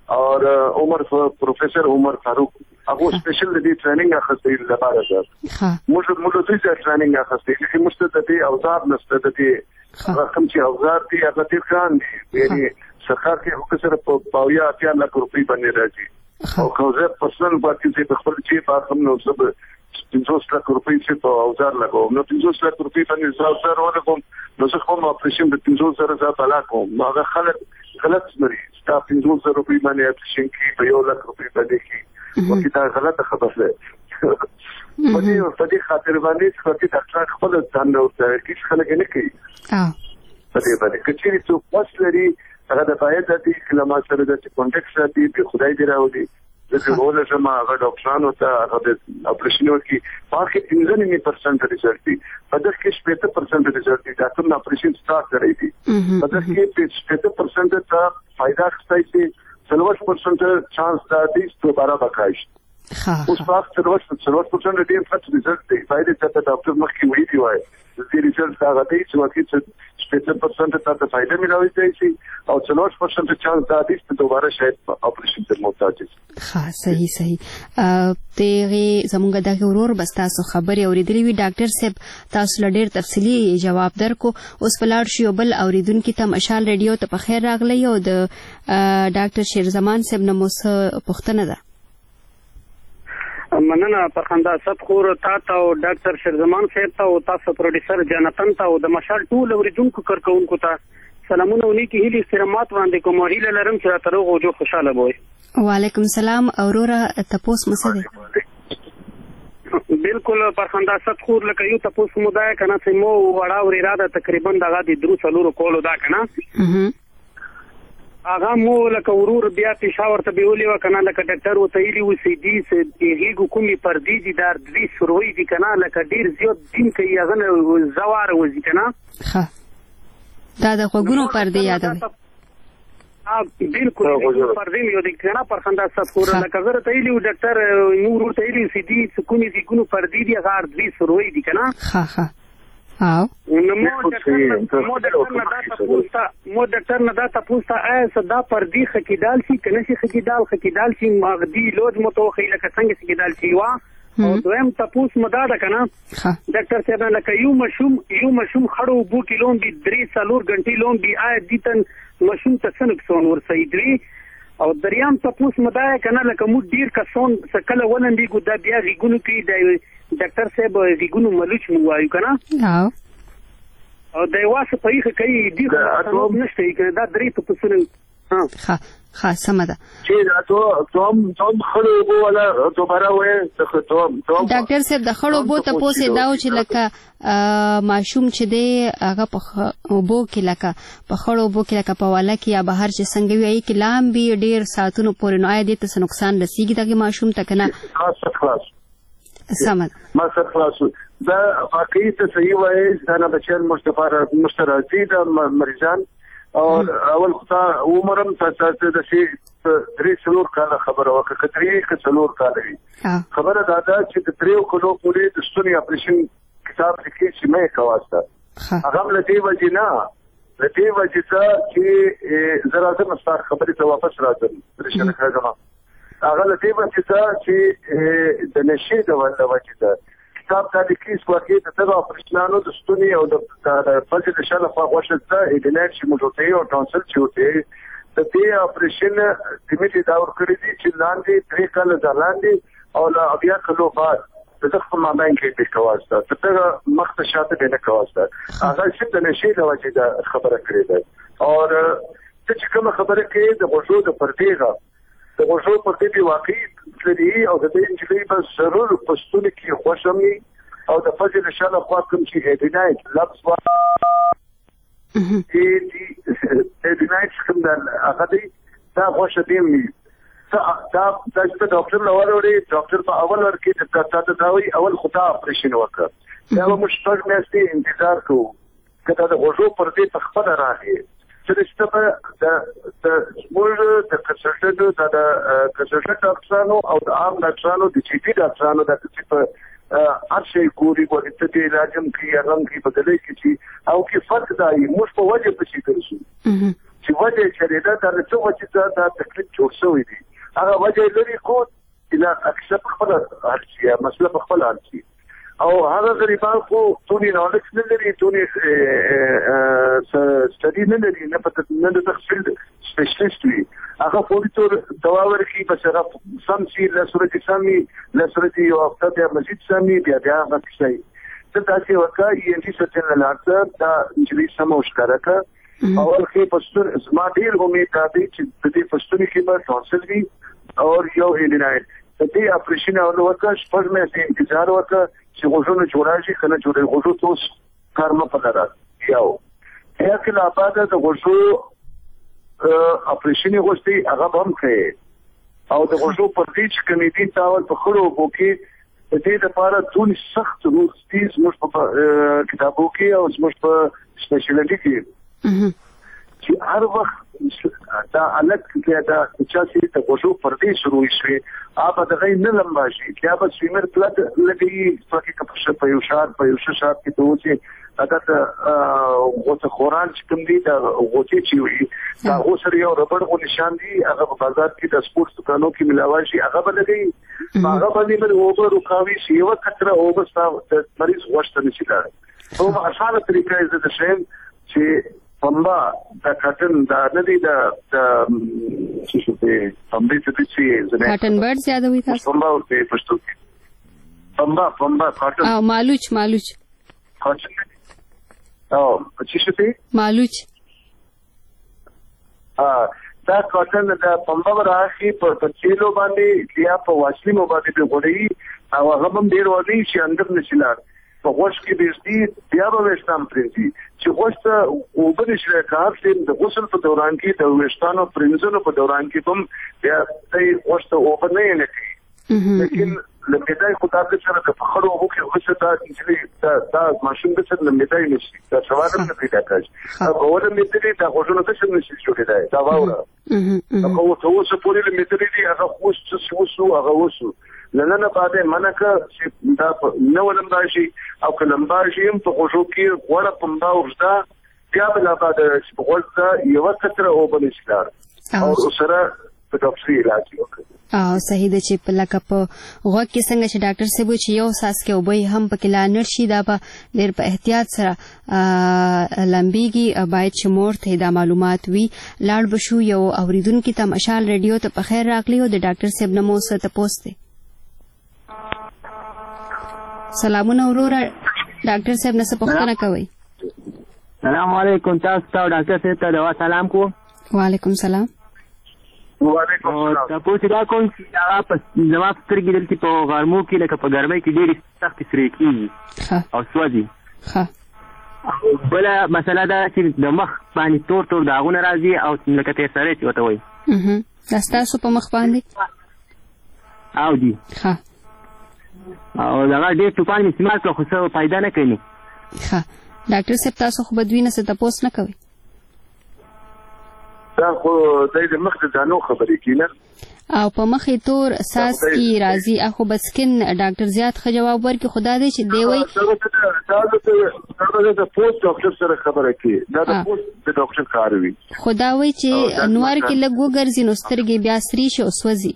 اور پروفیسر عمر فاروق هغه سپیشل د ټریننګ اخستې لپاره ده موږ د دې ټریننګ اخستې چې موږ ته د اوزار نشته د دې رقم چې اوزار دي هغه تیر کان دي یعنی سرکار کې حکومت په پاویا 8 لک روپۍ باندې راځي او کوزه پرسنل باندې چې په خپل چې په هم نو سب 500 لک روپۍ چې په اوزار لګو نو 500 لک روپۍ باندې اوزار ورکوم نو څه کوم اپریشن د 500 زره ځا کوم نو هغه خلک غلط مری ستا 500 روپۍ باندې اپریشن کې په 1 لک روپۍ باندې کې وکړه دا غلطه خبره ده په دې خاطر باندې چې ډاکټر خپل ځان نو ته هیڅ خلک نه کوي په دې باندې کچېری څو پاس لري هغه د پایې د دې کلمه سره د کانټیکټ ساتي په خدای دی راوړي د ټول جمع هغه ډاکټرانو ته هغه د اپریشن ورکی باقي 15% ریزلټ دي په دغه کې 70% ریزلټ دي دا کوم اپریشن سٹارټ کړی دي په دغه کې 70% ته فائدہ ښکاري چې 40% چانس دا دي دوباره وکړي اوس فقط 40% ډیر فټ ریزلټ دی فائدې ته ډاکټر مخکې وی دی وای د دې ریزلټ هغه دی چې واقعي 70% ته فائدہ ملوي شي او 40% چانس دا دي چې دوباره شاید اپریشن ته محتاج ها صحیح تیغه زمونږ دغه ورور بس تاسو خبري اوریدلې وی ډاکټر صاحب تاسو لډیر تفصیلی جواب درکو اوس بلار شی بل اوریدونکو ته مشال ریډیو ته په خیر راغلی او د ډاکټر شیرزمان صاحب نو مس پښتنه ده مننه پرخنده صدخور تا او ډاکټر شیرزمان صاحب ته او تاسو پروډوسر جنتن ته او د مشال ټول اوریدونکو کارکونکو ته سلامونه ونی کی هیله استرامات باندې کوم هیله لرم چې تر هغه جو خوشاله وي وعلیکم السلام اورورا تاسو مسله بالکل پرخنده صدخور لکه یو تاسو مدای کنه چې مو وړا ور اراده تقریبا دغه د درو څلورو کولو دا کنه هغه مو لکه ورور بیا پېښور ته بیولې وکنه لکه ډاکټر وتهیلی وسی دي چې هیګو کومي پردي دي دار دوی سروي دي کنه لکه ډیر زیات دین کوي هغه زوار وځي کنه ها دا د غوګونو پردي یادوي بالکل پردي یو دي کنه پرخنده صدخور لکه زه تهیلی ډاکټر نور تهیلی سي دي کومي دي ګونو پردي دي هغه دوی سروي دي کنه ها مو ډاکټر نه دا تاسو ته صدا پر دی خکیدال شي کنه شي خکیدال شي مغدي لود متوخی لکه څنګه خکیدال شي وا او دویم تاسو مدا ده کنه ډاکټر صاحب لکه یو مشوم خړو بو کیلوم بي 3 غنټې لوم بي ديتن مشوم ته څنګه ورسې دري او دریام تاسو مدا کنه لکه مو ډیر کسون سکله ولندې ګو دا بیا ریګونو کې ډاکټر صاحب ریګونو ملوچ مو وایو کنه او د واسه په یخه کوي دی خو نشته کې دا درې په پسونه ها سمده چې دا ته خړو بو ولا دوباره وې ته ډاکټر صاحب د خړو بو ته پوسې داو چې لکه ماشوم چې دی هغه په بو کې لکه په خړو بو کې لکه په والا کې یا بهر چې څنګه وي کې لام به ډیر ساتونو پورې نه آی دي ته نقصان رسیږي دا ماشوم ته کنه خلاص سمد ما خلاص دا واقعي ته صحیح وایي دا بچر مشترکي د مریضان او اول خطا عمرم تاسو د شي 3 کال خبره وکړه 3 کال خبره دا چې 3 کلو پورې د ستوني اپریشن کتاب لیکي چې مې کواسته هغه لدی وجینا لدی وجیتا چې زراعت مستار خبرې ته واپس راځم پرېښنه کړم هغه لدی وجیتا چې د نشي د وجیتا کتاب د لیکي سواکې د تر اپریشنانو د ستوني او د فلج د شاله په واشل ته اډینټ چې موټي او ټانسل چې وته د دې اپریشن کمیټه دا ورکړي دي چې لاندې 3 کال ځلاندې او لا بیا کلو بعد د خپل مابین کې د کواسته ته مخته شاته نه کواسته هغه چې د نشي د وجې د خبره کړې ده او چې کوم خبره کې د غوښو د پردیغه د غوښو په دې واقعي لري او د دې چې په ضرور پښتون کې خوشمي او د فضل شاله خوا کوم چې هډینایت لفظ وا دې هډینایت کوم د هغه دې دا خوشم دي دا ډاکټر نو وروري ډاکټر په اول ورکې د تاسو داوي اول خطا اپریشن وکړ دا مشترک نهسته انتظار کوو کله د غوښو پر دې تخپل راغی چې د موږ د کنسلټنټ د ډاکټرانو او د عام ډاکټرانو د جی پی ډاکټرانو د په ارشي ګوري په دې ته علاجم کې هغه کې بدلې کې او کې فرق دی موږ په وجه پېښې کوي چې وجه چې دا د څه وجه دا تکلیف جوړ شوی دی هغه وجه لري کو الى اکثر خپل ارشي مسله خپل ارشي او هغه غریبان خو تونی نالج نه لري تونی سټډي نه لري نه پته نه د تخصیل سپیشلیست وي هغه فورتور دوا ورکي په سره سم شي له صورت سمي له صورت یو هفته د مزید سمي بیا هغه شي څه تاسو وکړئ چې څه نه لاته دا چې سمو ښکارکه اول کې پښتون زما ډیر امید دی چې د دې پښتوني کې به ټانسل وي او یو هډینایت د دې اپریشن او وکړ شپږ مې انتظار وکړ چې غوښونه جوړاشي کنه جوړي غوښو توس کارمه پدارا یو هغه لا بعد د غوښو اپریشن غوښتي هغه هم کوي او د غوښو پر دې چې کمیټې تاول په خړو بوکي د دې لپاره ټول سخت روستي زموږ په کتابو کې او زموږ په سپیشلیټي کې چې هر وخت دا الګ کې دا چې د غوښو پر دې شروع شي هغه د غي نه لمبا شي بیا به سویمر پلګ لګي څوکي کپښه په یو شار کې دوی اګه غوښه خوران چې کوم دي دا غوښه چې وي دا غوښه یو ربړ غو نشان دي هغه په بازار کې د سپورتس دکانو کې ملاوي شي هغه بلګي هغه باندې مې اوبر رکاوي شي یو کتره اوبر د مریض غوښته نشي دا او اسانه طریقه یې د شیم چې پمبا دا کاټن دا ندی دا څه څه پمبې څه څه زنه کاټن برډ زیاده وي تاسو پمبا او په پښتو کې پمبا کاټن او مالوچ کاټن او څه څه مالوچ دا کاټن دا پمبا راخي په چیلو باندې یا په واشلی مو باندې په غوړی او هغه هم ډیر ودی چې اندر نشیلار په غوښ کې بیستی بیا به وشتام پرېږدي چې غوښ ته اوبه نشي کار چې د غسل په دوران کې د وشتانو پرنځونو په دوران کې هم بیا د غوښ ته اوبه نه لګي لیکن لکه دا خو تاسو سره د فخر او کې غوښه چې دا ماشوم د څه لمدای نشي دا سوال نه پیدا کوي او ول میتري دا غوښنه څه نشي جوړېدای دا واوره هغه ته اوس په لري میتري دی هغه خوښ څه وسو هغه وسو لنن بعد منکه چې دا نو لمبا شي او کلمبا شي په خوشو کې غوړه پمبا ورځه بیا بل بعد چې په غوړه یو کتره او بل شلار او سره په ډاکټري علاج وکړي. صحیح ده چې په لکه په غوږ کې څنګه چې ډاکټر صاحب چې یو ساس کې وبې هم پکې لا نرشي دا په ډېر په احتیاط سره لمبيږي باید چې مور ته دا معلومات وي. لاړ بشو یو اوریدونکو ته مشال ریډیو ته په خیر راغلی او د ډاکټر صاحب نمو څه ته پوښتنه. سلامونه وروره ډاکټر صاحب نه څه پوښتنه کوي؟ السلام علیکم. تاسو ته ډاکټر صاحب ته دا سلام کو. وعلیکم سلام. وعلیکم السلام. تاسو دا کوم چې هغه په جواب سترګې دلته په غرمو کې لکه په ګرمۍ کې ډېرې سختې سرې کېږي او سوځي. بله مسله دا چې د مخ باندې تور تور داغونه راځي او لکه تیسرې چې ورته وایي. دا ستاسو په مخ باندې؟ او دي. او دغه ډېر ټوپان مې استعمال کړه خو څه فایده نه کوي. ډاکټر صاحب تاسو خو بدوی نه څه تپوس نه کوئ؟ دا خو د مخ د دانو خبرې کینه او په مخې تور ساس کی راځي اخو بسکن ډاکټر زیات ښه جواب ورکړي. خدا دې چې دی وای دا د پوسټ ډاکټر سره خبره کوي. دا د پوسټ د ډاکټر کار وي. خدا وای چې انوار کې لګ وګرځي نو سترګې بیا سری شي او سوځي.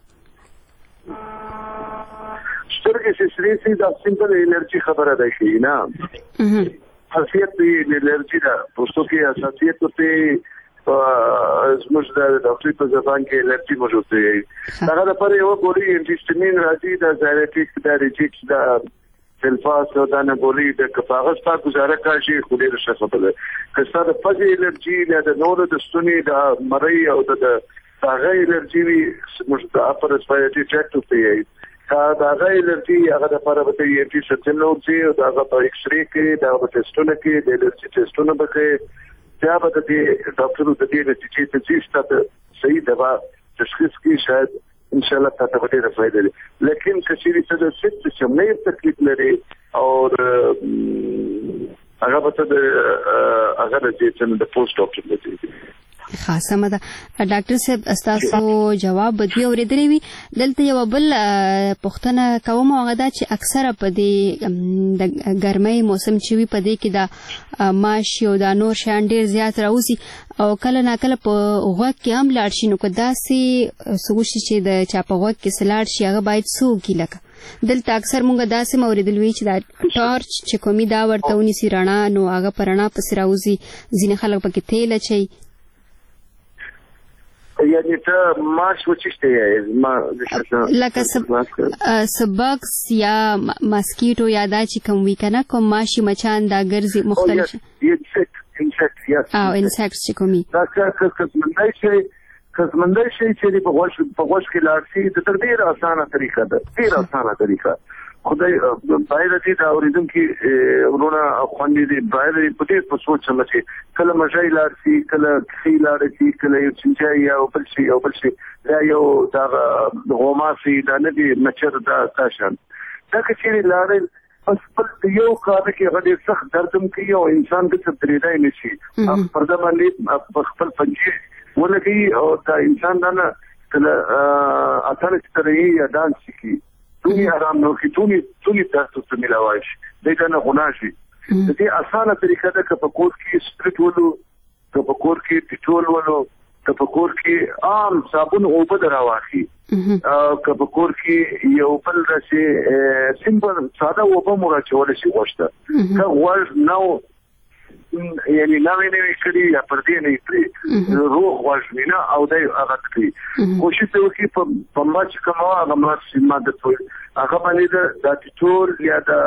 سترګې سری سي دا سمپل انرژي خبره ده شي نه. خاصیت د انرژي دا پوسټو کې اساسیت ته زموږ د ډاکټري په ځبان کې الرجي موجود دی. هغه د پر یو ګولي انټیسټمین راځي د زایرټیک د ریجیکس د سلفاس او د نه ګولي د کفاغس په گزاره کوي خو ډیر ښه خبره. کله د پځې الرجي د نورو د ستوني د مری او د هغه الرجي موږ د اپر ریسپیریټري ټریکټ ته دا هغه الرجي هغه د پر به یې چې ستنوځي او دا په ایکس ری کې دا په ټیسټونه کې د الرجي ټیسټونه به بیا به د ډاکټر د دې نتیجې ته چې ستاسو صحیح دوا تشخیص کې شاید ان شاء الله تاسو به ډېر فائدہ لري. لیکن کچېری څه د سیټ شمې تکلیف لري او هغه به د هغه د چې د پوسټ ډاکټر لري. خاصه مده ډاکټر صاحب تاسو جواب بدوی اوریدلی وی. دلته یو بل پوښتنه کوم هغه دا چې اکثره په دې د ګرمۍ موسم چې وي په دې کې د ماشي او د نور شیان ډېر زیات راوځي او کله ناکله په غوږ کې هم لاړ شي. نو که داسې سوچي چې د چا په غوږ کې سلاړ شي هغه باید څوک لکه دلته اکثر مونږ داسې موریدل وی چې دا ټارچ چې کومي دا ورته ونیسي رڼا نو هغه په رڼا پسې راوځي. ځینې خلک پکې تیل اچوي. یعنی ته ماش وچشته یې ما لکه سبکس یا ماسکیټو یا دا چې کوم وی کنه کوم ماشي مچان دا ګرځي مختلف انسیکټ یا انسیکټ چې کومي دا کسمندای شي چې په غوښ کې لاړ شي د تر ډیره اسانه طریقه ده. ډیره اسانه طریقه خدای باید دې دا اوریدونکو ورونه خوندې دې باید په دې په سوچ سم چې کله مژای لاړ شي کله خې لاړ شي کله یو چنجای یا بل شي دا یو دا غوماسي دا نه دي مچر دا تاشن دا چې لاړ پس په یو کار کې غوډه سخت دردم کوي او انسان د څه درېدای نشي. پرده باندې خپل پنځه ولګي او دا انسان دا کله اثر ستري یا دانس کی تونی آرام نو کی تونی تاسو ته ملاوي شي دغه نه غناشي. د دې اسانه طریقه ده چې په کور کې سپریټ ولو که په کور کې ټیټول ولو که په کور کې عام صابون او بد راواخي که په کور کې یو بل راشي سیمپل ساده او په مراچول شي غوښته که ور نو یعنی نوې کړي یا پر دې نه پری روح واښنه او دای هغه کوي کوشش وکړي په ماچ کومه هغه ماچ ماده ټول هغه باندې د ټول یا د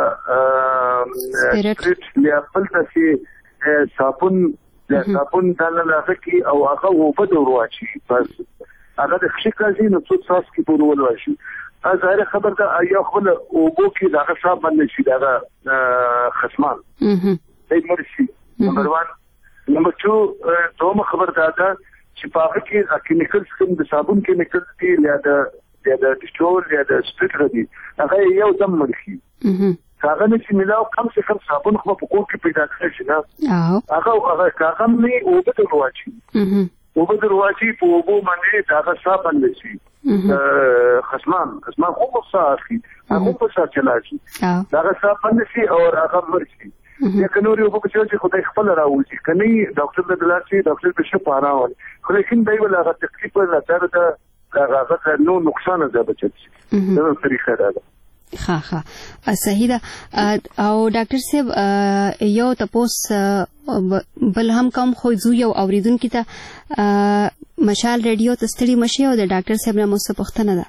سپریټ یا بل څه صابون د صابون د لږه کې او هغه و په دروازي بس هغه د خشکازي نو څو ساس کې په ورول شي. ظاهر خبر دا یا خپل او بو کې دا حساب باندې شي دا خصمان دې مرشي. نمبر 1 نمبر 2 دوم خبر دا چې په هغه کې کیمیکلز کوم د صابون کیمیکل دي یا د ټول یا د سپریټ ردی هغه یو دم مرخي هغه چې ملاو کم څه کم صابون خو په کور کې پیدا کړی شي نه هغه نه او په دروازي په وبو باندې دا صابون لشي خصمان خو په ساعت کې هغه په ساعت چلاشي دا څه پندسي او هغه مرشي یا کنوري په چې خدای خپل راوځي کني ډاکټر د دلاسي ډاکټر په شپاره وي خو لیکن دای ولا هغه تکلیف نه تر هغه نو نقصان ده بچي دا طریقه ده. ها صحیح ده. او ډاکټر صاحب یو تاسو بل هم کوم خو زو یو اوریدونکو ته مشال ریډیو ته ستړي مشي او د ډاکټر صاحب نه مو څه پوښتنه ده.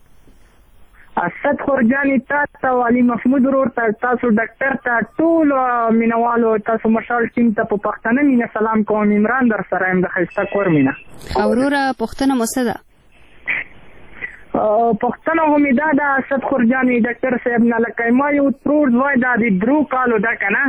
اسد خورجانی تاسو علي محمود ورور تاسو ډاکټر ته ټول مینوالو تاسو مشال ټیم ته په پښتنه مینه سلام کوم. عمران در سره هم د خسته کور مینه اورور پښتنه مسده پښتنه همیدا د اسد خورجانی ډاکټر صاحب نه لکه ما یو ترور وای دا د درو کالو دا کنه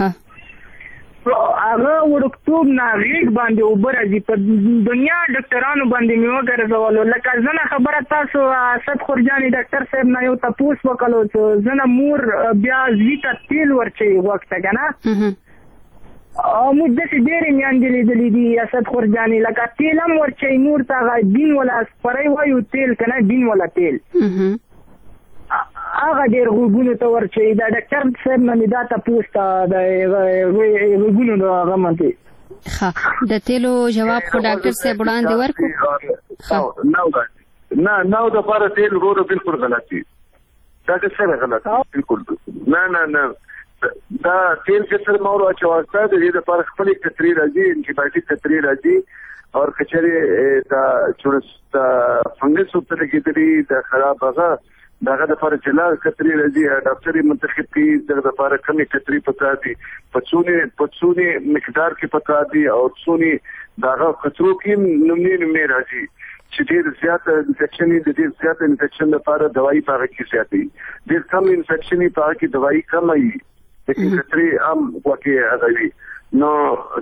هغه ورکتوب نه غیږ باندې وبرځي په دنیا ډاکټرانو باندې مې وګرځولو لکه زنه خبره تاسو اسد خورجانی ډاکټر صاحب نه یو تاسو وکړو چې زنه مور بیا زیته تیل ورچي وخت کنه او مدته ډېرې میاندلې دلې دي اسد خورجانی لکه تیل هم ورچي مور ته دین ولا سپرای وایو تیل کنه دین ولا تیل هغه ډېر غوګونو ته ورچي دا ډاکټر صاحب نه دا تاسو ته د غوګونو هغه مانته د تیلو جواب خو ډاکټر صاحب وړاندې ورکړو نه د پاره تیل ورو بالکل غلطي دا څه غلط بالکل نه دا تیل کې سره مور او چواسته د دې لپاره خپل کتري راځي انټي کتري راځي او کچري دا چورست فنګس په کې دي دا خراب هغه داغه د لپاره چې لا کتري راځي ډاکټري منتخب کی دغه لپاره کمی کتري پکا دي پڅونی مقدار کې پکا دي او څونی داغه خطرو کې نمونه راځي چې ډېر زیات انفیکشن دي ډېر زیات انفیکشن لپاره دوايي پاره کې زیاتې ډېر کم انفیکشن پاره کې دوايي کم وي لیکن کتري هم واقع راځي نو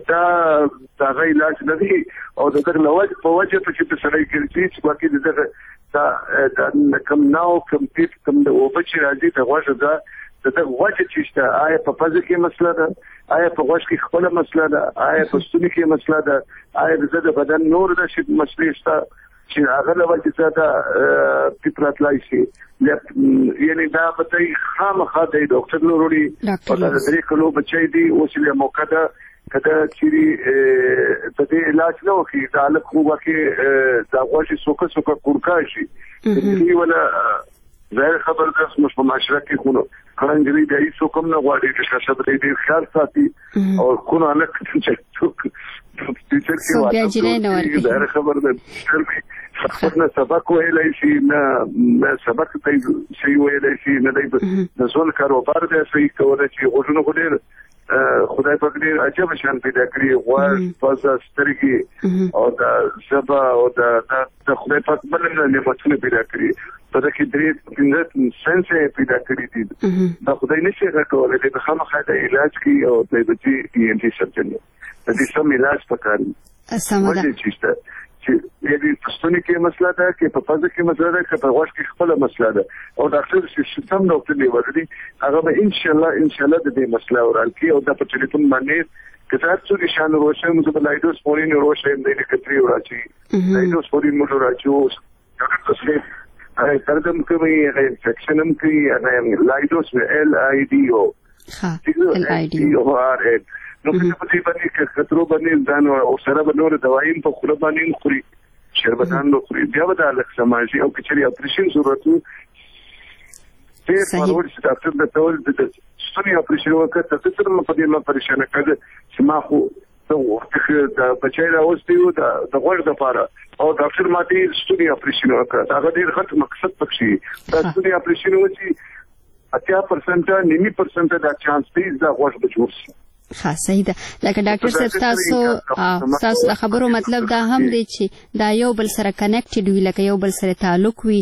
دا علاج نه دی او دغه لوج په وجه چې سړی کې چې واقع دغه دا کم ناو کمپیټ کم د اوبچ راځي ته غوښه ده دغه وجه چې آیا په فزیک کې مسله ده آیا په غوښ کې خپل مسله ده آیا په ستوني کې مسله ده آیا د بدن نور د شي مسلې شته چې هغه له وجه څخه پیپراتلای شي یعنی دا به خامخا د ډاکټر لوري او د درې کلو بچی دی اوس له موقع ده کله چې د دې علاج نه وکړي دا له کومه کې دا غوښه سوکه کورکا شي چې ولا زه خبر ده مش په معاشره کې خونو کړنګري د هیڅ کوم نه غواړي چې شاته دې خیال ساتي او کو نه لک چې ټیچر کې واټو خبر ده خپل سبق ویلای شي نه سبق ته شي ویلای شي نه د زول کاروبار دی صحیح کولای شي غوښنه غوډیر خدای پاک دې عجب شان پیدا کړی غوړ پاسه سترګي او دا سبا او دا خدای پاک بل نعمتونه پیدا کړی په دې کې درې سنس پیدا کړی دي دا خدای نشي راکولای چې خامخا د علاج کی او د دې انټي سرجن د دې سم علاج پکاري سمه ده چې دې پښتوني کې مسله ده کې په فزیک کې مسله ده کې په غوښ کې خپل مسله ده او ډاکټر چې سم ډاکټر دی ورته هغه به ان شاء الله د دې مسله اورال کی او د په ټلیفون باندې کته څو نشانه روشه موږ په لایډوس پورین روشه د کتري ورچی لایډوس پورین موږ راچو ډاکټر صاحب ترجمه کوي انفیکشنم کوي لایډوس LIDO LIDO نو په دې باندې چې خطرو باندې ځان او سره به نور دوايي په خپل باندې خوري شربتان نو خوري بیا به د الک سماجي او کچري اپریشن ضرورت وي په ورور چې ډاکټر د ټول د ستوني اپریشن وکړه ته څه په دې ما پریشان کړه چې ما خو د بچی راوستیو د غوړ د پاره او ډاکټر ماته ستوني اپریشن وکړه هغه ډیر غټ مقصد پکې دا ستوني اپریشن وچی 80% 90% دا چانس دی دا غوړ بچوس ها صحیح ده لکه ډاکټر صاحب تاسو د خبرو مطلب دا هم دی چې دا یو بل سره کنیکټډ وي لکه یو بل سره تعلق وي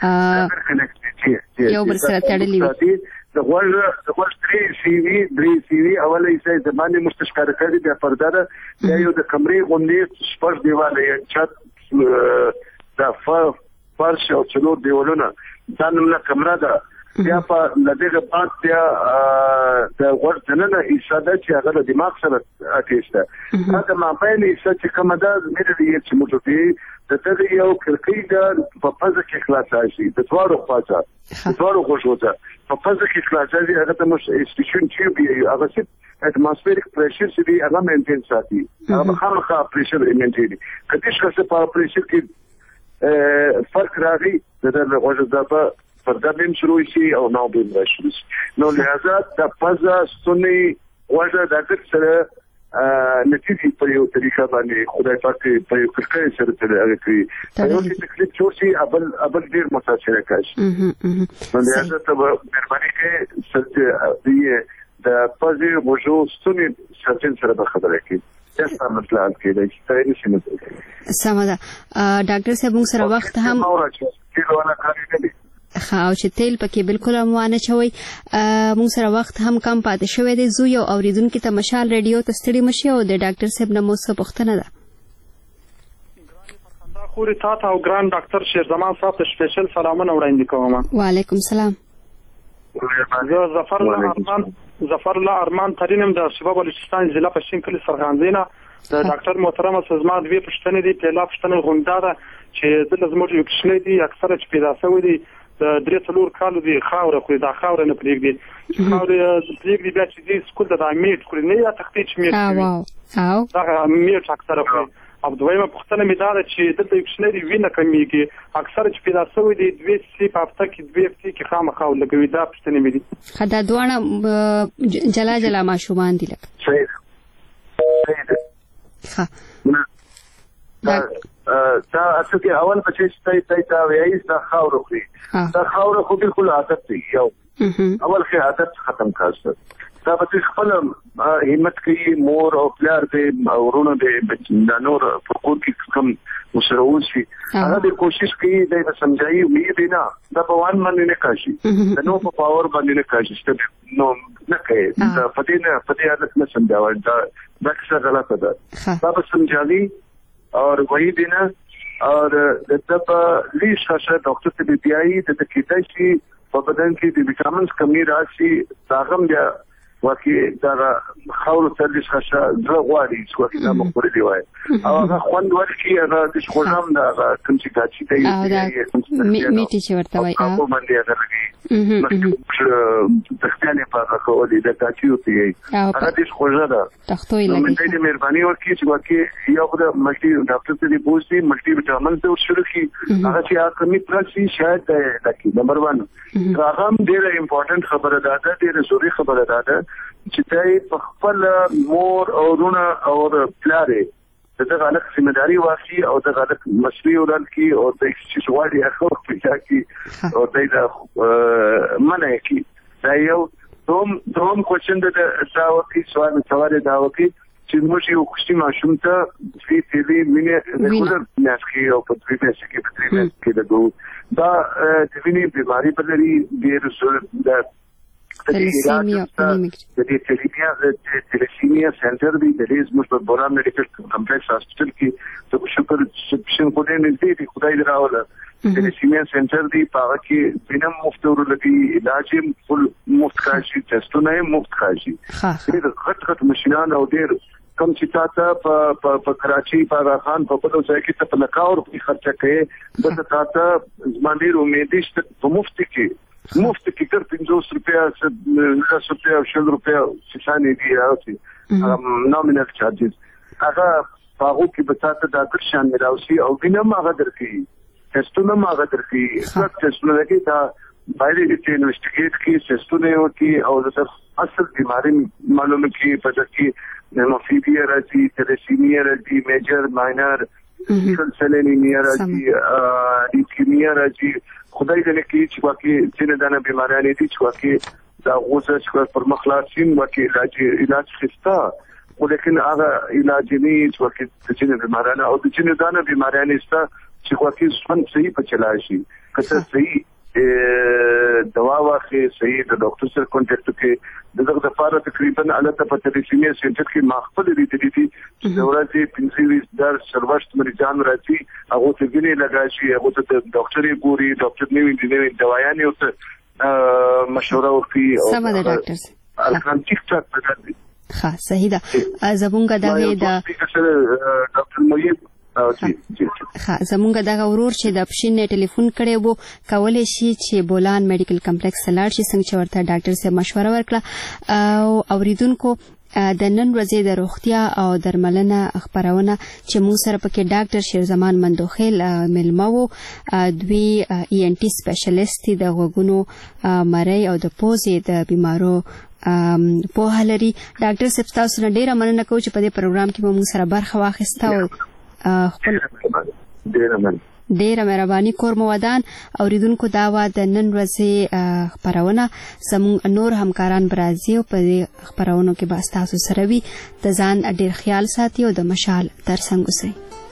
یو بل سره تړلی وي د غوړ درې سی وی اوله یې زمانه مستشکار کړی د پرداره یو د کمرې غونډې سپورت دیواله یې چت د فرش او چلو دیوالونه دا نومه کمره ده بیا په لدغه بعد بیا د ورځننه ایساده چې هغه د دماغ سره اټیسته دا د مابین ایسا چې کومه ده مې د یو چې موټي د دې یو کړکۍ د په فاز کې خلاصاشي د دوړو خواته دوړو خوشوته په فاز کې خلاصاشي هغه د مش استیشن چې بیا هغه چې اتموسفیریک پریشر چې دی هغه مینټین ساتي هغه خامخا پریشر مینټین کله چې په پریشر کې فرق راغی د غوږ ځبه پردابیم شروع شي او نو بیم راشي نو لہذا د فضا سنی وجه د اکثر نتیجې په یو طریقه باندې خدای پاک په یو کړکۍ سره تللی کوي یو چې تکلیف جوړ شي ابل ډیر متاثر کاشي نو لہذا ته مهرباني کوي چې د فضا وجو سنی سرچین سره خبره کوي تاسو مطلب کې د ستایي شنو سمدا ډاکټر صاحب موږ سره وخت هم او چې تیل پکې بالکل اموانه چوي موږ سره وخت هم کم پاتې شوی دی زو یو اوریدونکو ته مشال ریډیو ته ستړي مشي او د ډاکټر صاحب نه موږ پوښتنه ده خوري تاسو او ګران ډاکټر شیرزمان صاحب ته سپیشل سلامونه وړاندې کوم وعلیکم السلام زه ظفر الله ارمان ترینم د شباب بلوچستان ضلع پښتون کلی سرغاندینا د ډاکټر محترم سزما دوی پښتنې دي په لا پښتنې غونډه چې د لزموټ یو کښلې دي اکثره چې پیدا شوی دي د درې څلور کالو دی خاوره خو دا خاوره نه پرېږدي خاوره پرېږدي بیا چې دې سکول د میټ خو نه یا تختې میټ او دا میټ اکثره خو او دویمه پښتنه مې دا چې د دې کښلې وینه کمیږي اکثره چې پیدا شوی دي دوی سي په هفته کې دوی هفته کې خامخا لګوي دا پښتنه مې دي خدا دوانه جلا ماشومان دي لکه صحیح ها دا اصل کې اول په چې تا وایي دا خاور خو دا خاور خو بالکل عادت دی یو اول کې عادت ختم کړه دا به خپل همت کوي مور او پلار دې اورونه دې د نور حقوق کم مسرول شي هغه د کوشش کوي د سمجھایي وی دی نه دا په وان باندې نه کاشي د نو په پاور باندې نه کاشي نو نه کوي دا پدې عادت نه سمجھاوي دا څه غلطه ده دا به سمجھالي اور وہی دینا اور جب لیش خاصا ڈاکٹر سے بی پی آئی د کیدای په بدن کې د وټامینز کمی راشي داغم یا واقعي دا خاور سرویس خاصا زغواري چې واقعي دا مخوري دی وای او هغه خوند ورکړي هغه د خوږم دا کوم چې کاچي دی میټي چې ورته وای او باندې هغه تختانه په هغه دی د کاچي او دی هغه د خوږه ده تختوي لګي مې مهرباني وکړي چې واقعي یو د ملټي ډاکټر ته دی بوزي ملټي وټامین ته شروع کی هغه چې هغه کمی پرسي شاید لکه نمبر 1 راغم ډیره امپورټنت خبره ده ډیره ضروري خبره ده چې تای په خپل مور او رونه او پلاره دغه غلط ځمېداري واخلي او دغه غلط مسؤلیت ورکړي او د چې شوالي اخو په کې او دا منه کې دا یو دوم کوشن د داوکی سوال داوکی چې موږ یو خوشي ماشوم ته فی تیلی مینه رګولر ناشخي او په دې کې د دا د وینې بیماری په لري ډیر د تلسیمیا سنټر دی د ریز مشبر بوران میډیکل کمپلیکس هاسپټل کې د شکر سبشن کو دې نږدې دی خدای دراوله تلسیمیا سنټر دی پاره کې بنم مفت ورلګي علاج فل مفت کاشي ټیسټونه مفت کاشي دې غټ ماشينان او ډېر کم چې تاسو په کراچي په خان په بلو ځای کې ته په لکاور په خرچه کوي د تاسو ځمانډي امیدې په مفت کې کر 500 روپیا 10 روپیا 100 روپیا سشانې دی راوځي نومینل چارجز هغه هغه کې به تاسو د اکر شان ملاوي او بنم هغه درکې ټیسټونه هغه درکې څه ټیسټونه کې دا باید چې انویسټیګیټ کې ټیسټونه وکړي او د اصل بیماری معلومه کې پته کې هیموفیلیا راځي تلسیمیا راځي میجر ماینر سلسلینیمیا راځي لیوکیمیا راځي خدای دې کې چې واقعي څنګه دانه بیماریاں دي چې واقعي دا غوسه چې پر مخلاصین واقعي علاج خستا ولیکن هغه علاج نه چې واقعي څنګه بیماریاں او څنګه دانه بیماریاں نشته چې واقعي څنګه صحیح په چلای شي کله صحیح دوا واخلي صحیح د ډاکټر سره کانټیکټ کې دغه د لپاره تقریبا الته په تلسیمیا سنټر کې مخفل دي چې ورته 25 در سروشت مریضان راځي هغه ته ویني لګاشي هغه ته ډاکټر یې ګوري ډاکټر نیوي دوايانې او مشوره ورکړي او سم ده ډاکټر الکان ټیک ټاک پکار دي. ښه صحیح ده. زمونږ دغه د ډاکټر مهیب زمونږ دغه ورور چې د پښین نه ټلیفون کړی وو کولای شي چې بولان میډیکل کمپلیکس لاړ شي څنګه چې ورته ډاکټر صاحب مشوره ورکړه. او اوریدونکو د نن ورځې د روغتیا او درملنه خبرونه چې موږ سره پکې ډاکټر شیرزمان مندوخیل ملما وو. دوی ای ان ټي سپیشلیست دي د غوږونو مرۍ او د پوزې د بیمارو په هلري. ډاکټر صاحب تاسو نه ډیره مننه کوم چې په دې پروګرام کې موږ سره برخه واخیسته او ډیره مهرباني کور مودان. اوریدونکو دا و د نن ورځې خبرونه. زموږ نور همکاران برازي او په دې خبرونو کې به تاسو سره وي. د ځان ډیر خیال ساتي او د مشال ترڅنګ اوسئ.